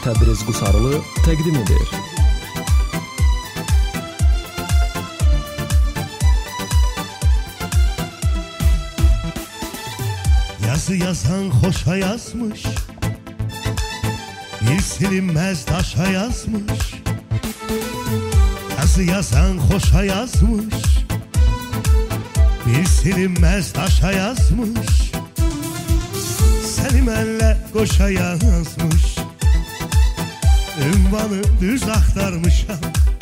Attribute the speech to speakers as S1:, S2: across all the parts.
S1: Təbriz Qusarlı təqdim edir.
S2: Yazı yazan hoşa yazmış, bir silinmez taşa yazmış. Yazı yazan hoşa yazmış, bir silinmez taşa yazmış. Seni mənlə qoşa yazmış, ünvanı düz axtarmışam.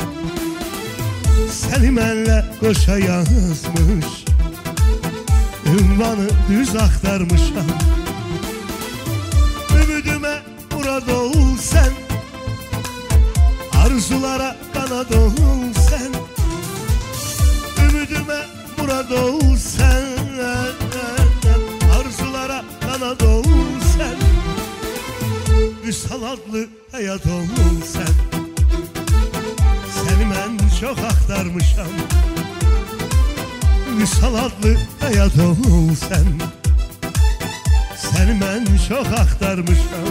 S2: Seni mənlə qoşa yazmış, ünvanı düz axtarmışam. Ümidimə murad ol sən, arzulara qanad ol sən. Ümidimə murad ol sən, arzulara qanad ol sən. Vüsal adlı həyat ol sən. Səni mən çox axtarmışam, Vüsal adlı həyat ol sən. Səni mən çox axtarmışam.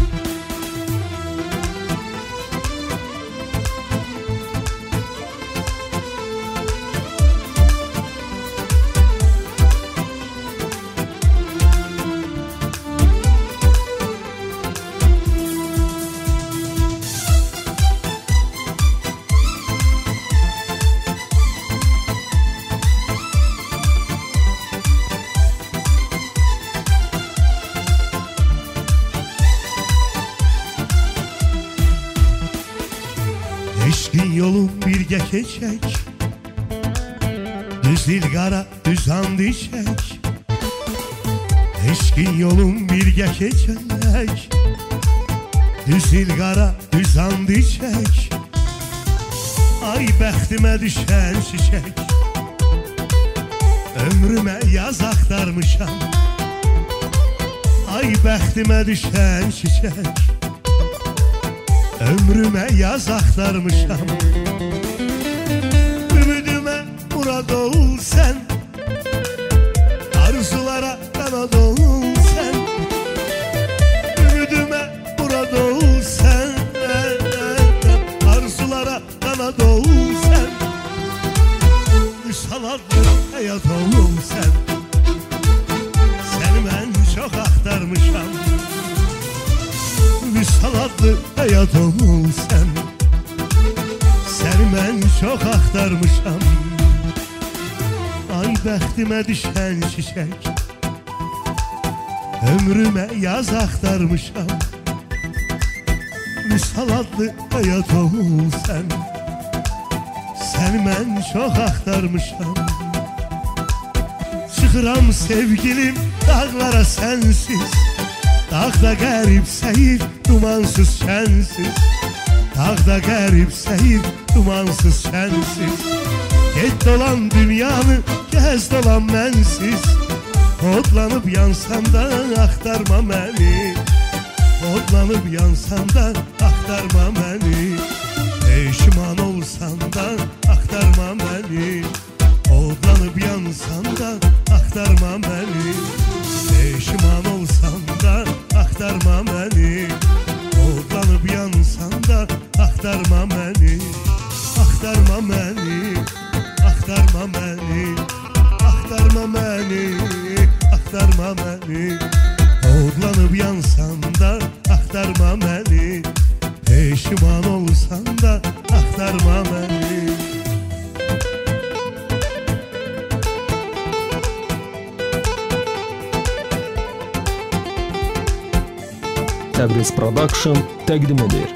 S2: Eşqin yolun birgə keçək, düz ilqara düz and içək. Eşqin yolun birgə keçək, düz ilqara düz and içək. Ay bəxtimə düşən çiçək, ömrümə yaz axtarmışam. Ay bəxtimə düşən çiçək, ömrümə yaz axtarmışam. Ümidimə murad ol sən, arzulara qanad ol sən. Ümidimə murad ol sən, arzulara qanad ol sən. Vüsal adlı həyat ol sən. Səni mən çox axtarmışam, Vüsal adlı həyat ol sən. Səni mən çox axtarmışam. Ay bəxtimə düşən çiçək, ömrümə yaz axtarmışam. Vüsal adlı həyat ol sən. Səni mən çox axtarmışam. Çıxıram sevgilim dağlara sənsiz, dağda qərib səyir, dumansız şənsiz. Dağda qərib səyir, dumansız şənsiz. Get dolan dünyanı, gəz dolan mənsiz. Odlanıb yansan da axtarma məni, odlanıb yansan da axtarma məni. Peşman olsan da axtarma məni, odlanıb yansan da axtarma məni. Peşman olsan da axtarma məni, odlanıb yansan da axtarma məni. Axtarma məni, axtarma məni, axtarma məni, axtarma məni. Odlanıb yansan da axtarma məni, peşman olsan da axtarma məni.
S1: Təbriz Production təqdim edir.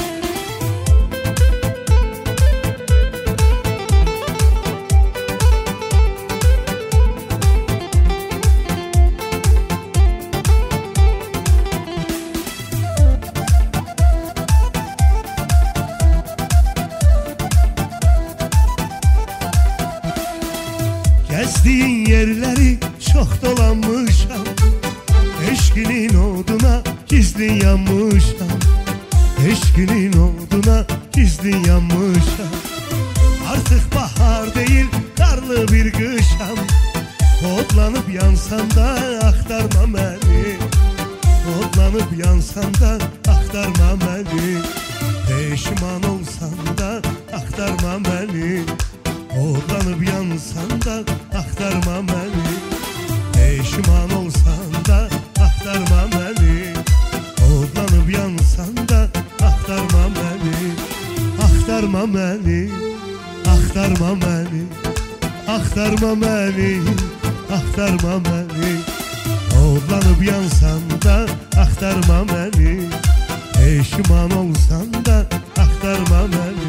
S2: Gezdiğin yerleri çok dolanmışam, eşkinin oduna gizli yanmışam. Eşkinin oduna gizli yanmışam. Artık bahar değil karlı bir kışam. Odlanıp yansan da axtarma məni, odlanıp yansan da axtarma axtarma məni. Peşman olsan da axtarma məni. Oğlanıb yansan da axtarma məni. Peşman olsan da axtarma məni. Oğlanıb yansan da axtarma məni. Axtarma məni, axtarma məni. Axtarma məni, axtarma məni. Oğlanıb yansan da axtarma məni. Peşman olsan da axtarma məni.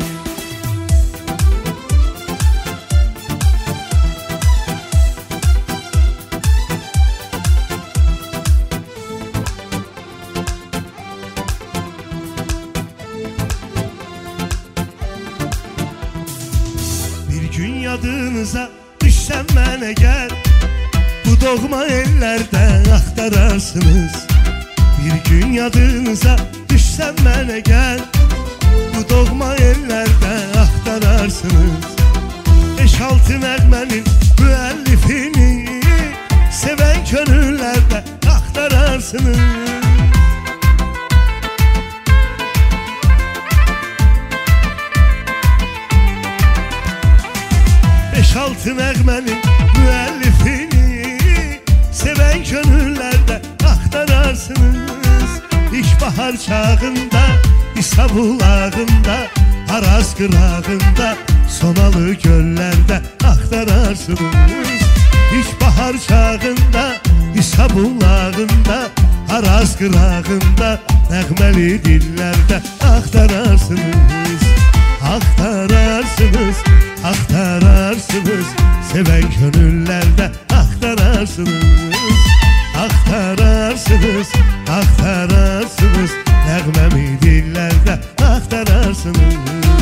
S2: Bir gün yadınıza düşsem mənə gəl. Bu doğma ellərdə axtararsınız. Bir gün yadınıza düşsem mənə gəl. Bu doğma ellərdə axtararsınız. 5-6 nəğmənin müəllifini sevən könüllərdə axtararsınız. 5-6 nəğmənin müəllifini sevən könüllərdə axtararsınız. İlkbahar çağında, İsa bulağında, Araz qırağında, Sonalı göllərdə axtararsınız. İlkbahar çağında, İsa bulağında, Araz qırağında, nəğməli dillərdə axtararsınız. Axtararsınız, axtararsınız, sevən könüllərdə axtararsınız. Axtararsınız, axtararsınız, nəğməmi dillərdə axtararsınız.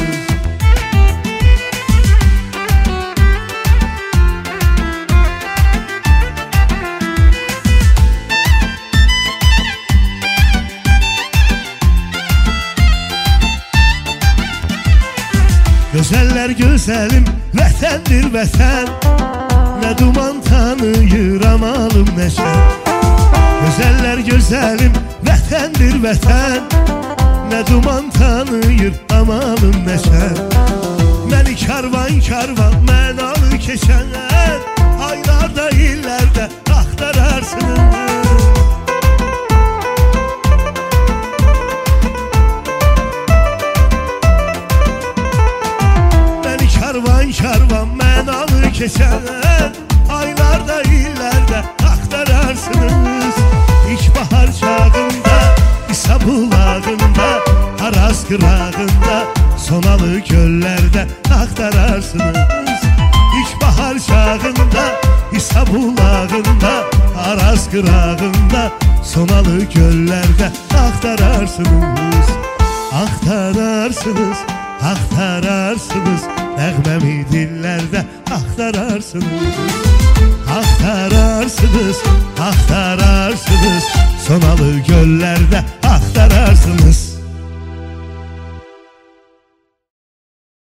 S2: Gözəller gözəlim, vətəndir vətən. Nə duman tanıyır amalım nəşən. Gözəller gözəlim, vətəndir vətən. Nə duman tanıyır amalım nəşən. Məni karvan karvan mənalı keçən, aylarda illərdə axtararsınız. Karvan mənalı keçən, aylarda illərdə axtararsınız. İlkbahar çağında, İsa bulağında, Araz qırağında, Sonalı göllərdə axtararsınız. İlkbahar çağında, İsa bulağında, Araz qırağında, Sonalı göllərdə axtararsınız. Axtararsınız, axtararsınız, nəğməmi dillərdə axtararsınız. Axtararsınız, axtararsınız, Sonalı göllərdə axtararsınız.